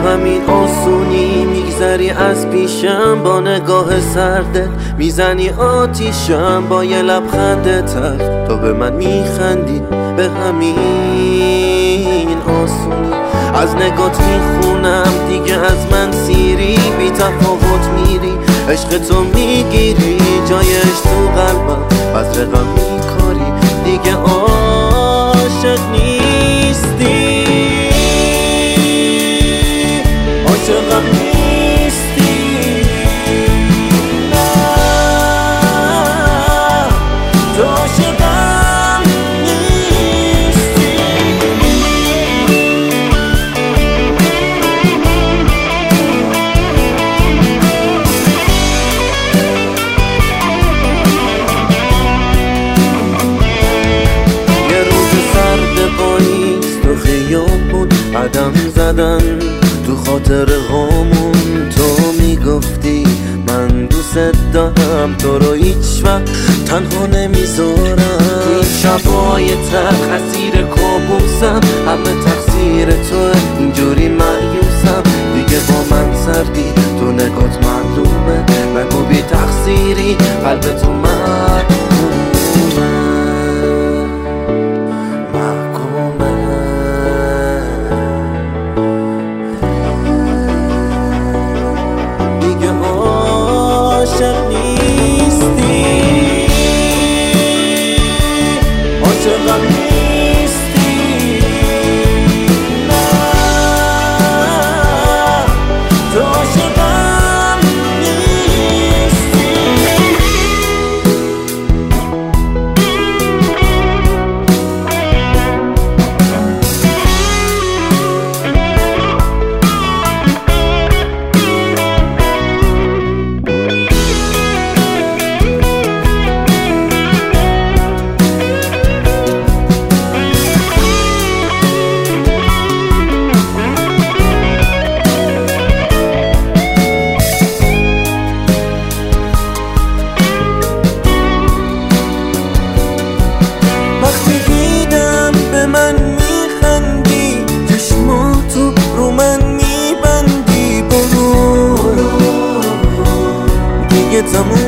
همین آسونی میگذری از پیشم، با نگاه سردت میزنی آتیشم، با یه لبخند تلخ تو به من میخندی به همین آسونی. از نگات میخونم دیگه از من سیری، بی تفاوت میری عشق تو میگیری جایش تو قلبم، از رقم میکاری دیگه عاشق نیستی، عاشقم نیستی، نه تو عاشقم نیستی. یه روز سرد پاییز تو خیابون قدم زدن تو خاطر هامون، تو میگفتی من دوست دارم تو رو هیچ وقت تنها نمیذارم. این شبای تلخ اسیر کابوسم، همه تقصیر توه اینجوری مایوسم، دیگه با من سردی تو نگات معلومه، نگو بی تقصیری قلب تو عاشق نیستی، عاشقم نیستی، نه تو عاشقم نیستی. تموم